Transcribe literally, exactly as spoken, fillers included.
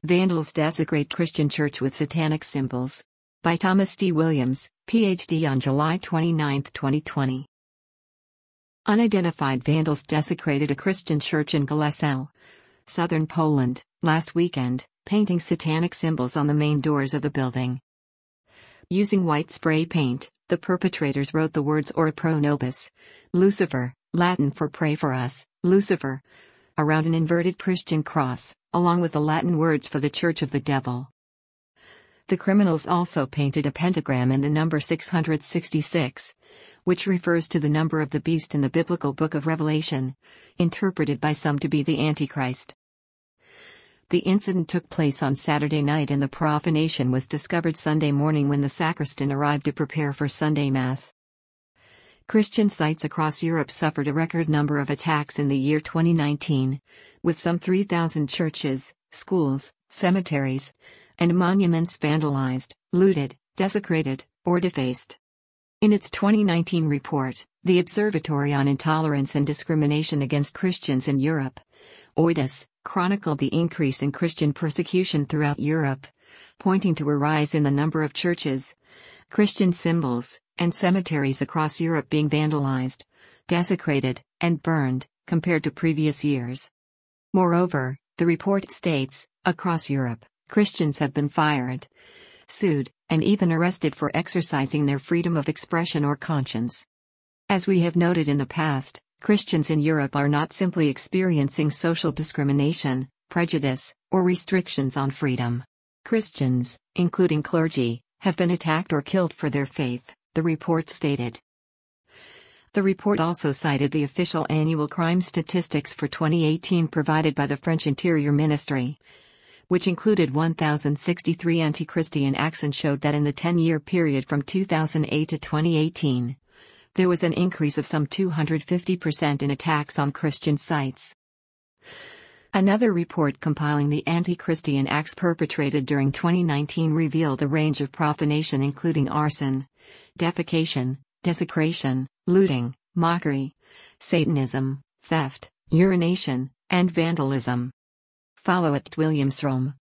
Vandals desecrate Christian church with satanic symbols. By Thomas D. Williams, P H D on July twenty-ninth, twenty twenty. Unidentified vandals desecrated a Christian church in Goleszew, southern Poland, last weekend, painting satanic symbols on the main doors of the building. Using white spray paint, the perpetrators wrote the words Ora pro nobis, Lucifer, Latin for pray for us, Lucifer, around an inverted Christian cross, along with the Latin words for the Church of the Devil. The criminals also painted a pentagram and the number six hundred sixty-six, which refers to the number of the beast in the biblical book of Revelation, interpreted by some to be the Antichrist. The incident took place on Saturday night and the profanation was discovered Sunday morning when the sacristan arrived to prepare for Sunday Mass. Christian sites across Europe suffered a record number of attacks in the year twenty nineteen, with some three thousand churches, schools, cemeteries, and monuments vandalized, looted, desecrated, or defaced. In its twenty nineteen report, the Observatory on Intolerance and Discrimination Against Christians in Europe, O I D S, chronicled the increase in Christian persecution throughout Europe, pointing to a rise in the number of churches, Christian symbols, and cemeteries across Europe being vandalized, desecrated, and burned, compared to previous years. Moreover, the report states, across Europe, Christians have been fired, sued, and even arrested for exercising their freedom of expression or conscience. As we have noted in the past, Christians in Europe are not simply experiencing social discrimination, prejudice, or restrictions on freedom. Christians, including clergy, have been attacked or killed for their faith, the report stated. The report also cited the official annual crime statistics for twenty eighteen provided by the French Interior Ministry, which included one thousand sixty-three anti-Christian acts and showed that in the ten-year period from two thousand eight to twenty eighteen, there was an increase of some two hundred fifty percent in attacks on Christian sites. Another report compiling the anti-Christian acts perpetrated during twenty nineteen revealed a range of profanation including arson, defecation, desecration, looting, mockery, Satanism, theft, urination, and vandalism. Follow at Williams Rome.